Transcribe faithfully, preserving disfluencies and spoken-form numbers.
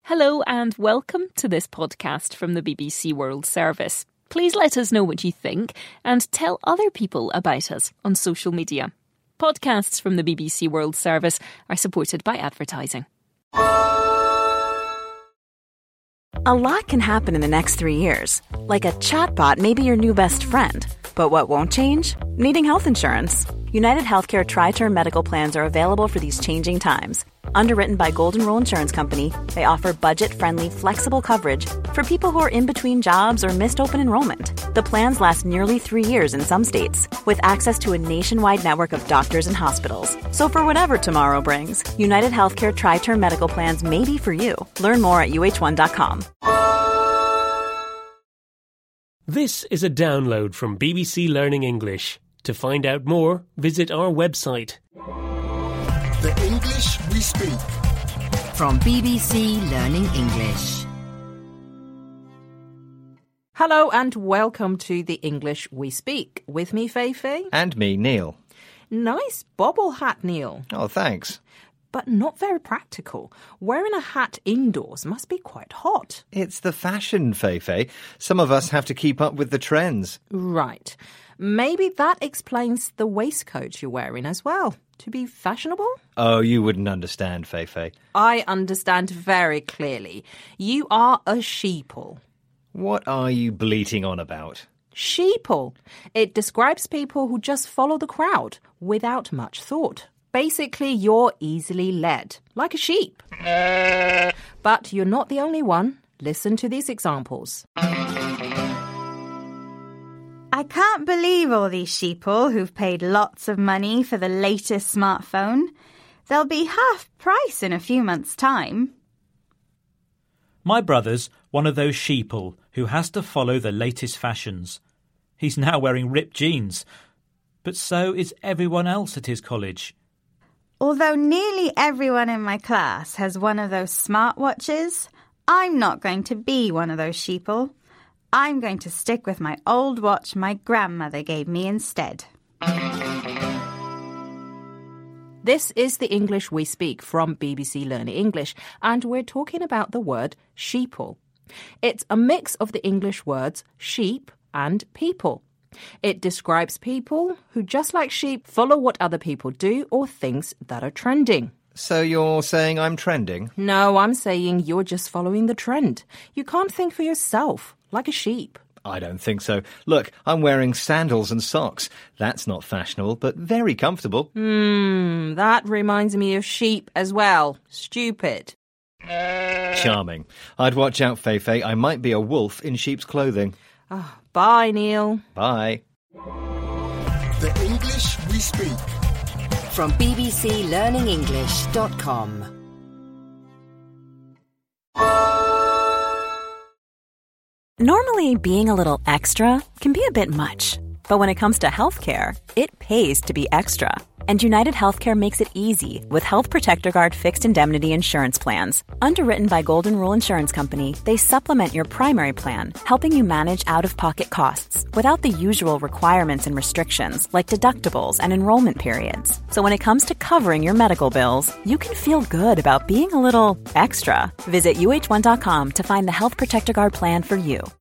Hello and welcome to this podcast from the B B C World Service. Please let us know what you think and tell other people about us on social media. Podcasts from the B B C World Service are supported by advertising. A lot can happen in the next three years. Like a chatbot may be your new best friend. But what won't change? Needing health insurance. United Healthcare Tri-Term Medical Plans are available for these changing times. Underwritten by Golden Rule Insurance Company, they offer budget-friendly, flexible coverage for people who are in between jobs or missed open enrollment. The plans last nearly three years in some states, with access to a nationwide network of doctors and hospitals. So for whatever tomorrow brings, United Healthcare Tri-Term Medical Plans may be for you. Learn more at U H one dot com. This is a download from B B C Learning English. To find out more, visit our website. The English we speak. From B B C Learning English. Hello and welcome to The English We Speak. With me, Feifei. And me, Neil. Nice bobble hat, Neil. Oh, thanks. But not very practical. Wearing a hat indoors must be quite hot. It's the fashion, Feifei. Some of us have to keep up with the trends. Right. Maybe that explains the waistcoat you're wearing as well. To be fashionable? Oh, you wouldn't understand, Feifei. I understand very clearly. You are a sheeple. What are you bleating on about? Sheeple. It describes people who just follow the crowd without much thought. Basically, you're easily led, like a sheep. But you're not the only one. Listen to these examples. I can't believe all these sheeple who've paid lots of money for the latest smartphone. They'll be half price in a few months' time. My brother's one of those sheeple who has to follow the latest fashions. He's now wearing ripped jeans, but so is everyone else at his college. Although nearly everyone in my class has one of those smartwatches, I'm not going to be one of those sheeple. I'm going to stick with my old watch my grandmother gave me instead. This is The English We Speak from B B C Learning English, and we're talking about the word sheeple. It's a mix of the English words sheep and people. It describes people who, just like sheep, follow what other people do or things that are trending. So you're saying I'm trending? No, I'm saying you're just following the trend. You can't think for yourself, like a sheep. I don't think so. Look, I'm wearing sandals and socks. That's not fashionable, but very comfortable. Hmm, that reminds me of sheep as well. Stupid. Charming. I'd watch out, Feifei. I might be a wolf in sheep's clothing. Oh, bye, Neil. Bye. The English we speak. From b b c learning english dot com. Normally, being a little extra can be a bit much. But when it comes to healthcare, it pays to be extra. And United Healthcare makes it easy with Health Protector Guard fixed indemnity insurance plans. Underwritten by Golden Rule Insurance Company, they supplement your primary plan, helping you manage out-of-pocket costs without the usual requirements and restrictions like deductibles and enrollment periods. So when it comes to covering your medical bills, you can feel good about being a little extra. Visit U H one dot com to find the Health Protector Guard plan for you.